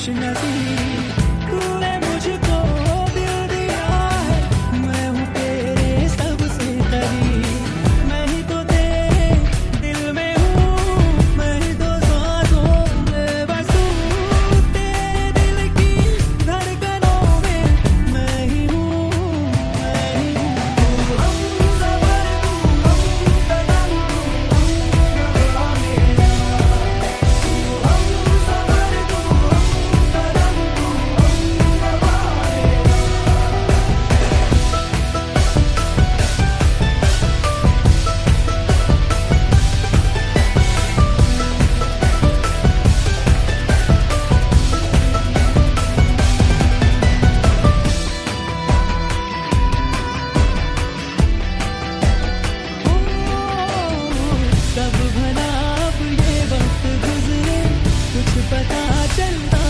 खुश नसीब तूने मुझको दिल दिया है, मैं हूँ तेरे सबसे करीब, मैं ही तो तेरे दिल में हूँ, मैं ही तो सांसों में बस हूँ, तेरे दिल की धड़कनों में मैं ही हूँ, मैं ही हूँ। तू हमसफर, तू हमकदम, तू हमनवा मेरा, तू हमसफर, तू हमकदम, तू हमनवा मेरा। कब भला अब ये वक्त गुजरे, कुछ पता चलता